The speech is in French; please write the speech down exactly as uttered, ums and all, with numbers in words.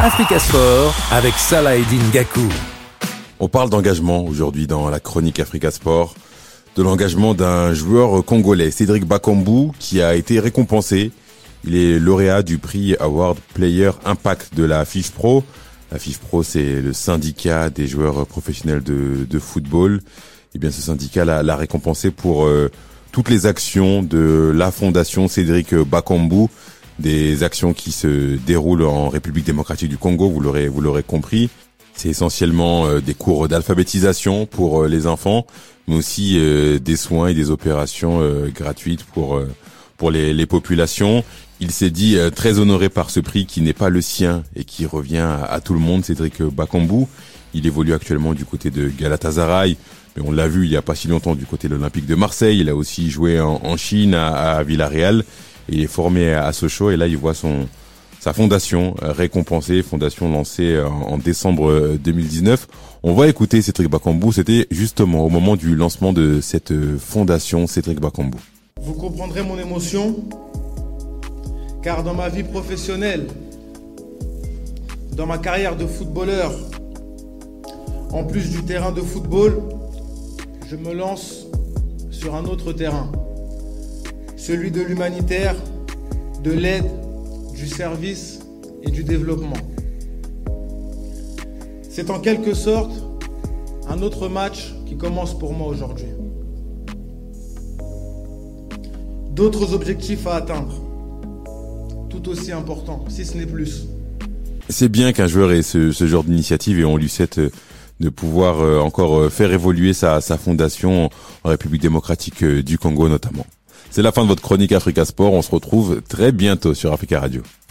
Africa Sport avec Salah-Eddine Gakou. On parle d'engagement aujourd'hui dans la chronique Africa Sport, de l'engagement d'un joueur congolais, Cédric Bakambu, qui a été récompensé. Il est lauréat du prix Award Player Impact de la FIFPro. La FIFPro, c'est le syndicat des joueurs professionnels de, de football. Et bien, ce syndicat l'a, l'a récompensé pour euh, toutes les actions de la fondation Cédric Bakambu, des actions qui se déroulent en République démocratique du Congo, vous l'aurez, vous l'aurez compris. C'est essentiellement euh, des cours d'alphabétisation pour euh, les enfants, mais aussi euh, des soins et des opérations euh, gratuites pour euh, pour les, les populations. Il s'est dit euh, très honoré par ce prix qui n'est pas le sien et qui revient à, à tout le monde. Cédric Bakambu, il évolue actuellement du côté de Galatasaray, mais on l'a vu il y a pas si longtemps du côté de l'Olympique de Marseille. Il a aussi joué en, en Chine à, à Villarreal. Et il est formé à Sochaux et là il voit son sa fondation récompensée, fondation lancée en, en décembre deux mille dix-neuf. On va écouter Cédric Bakambu, c'était justement au moment du lancement de cette fondation Cédric Bakambu. Vous comprendrez mon émotion, car dans ma vie professionnelle, dans ma carrière de footballeur, en plus du terrain de football, je me lance sur un autre terrain, celui de l'humanitaire, de l'aide, du service et du développement. C'est en quelque sorte un autre match qui commence pour moi aujourd'hui. D'autres objectifs à atteindre, tout aussi importants, si ce n'est plus. C'est bien qu'un joueur ait ce, ce genre d'initiative et on lui souhaite de pouvoir encore faire évoluer sa, sa fondation en République démocratique du Congo notamment. C'est la fin de votre chronique Africa Sport. On se retrouve très bientôt sur Africa Radio.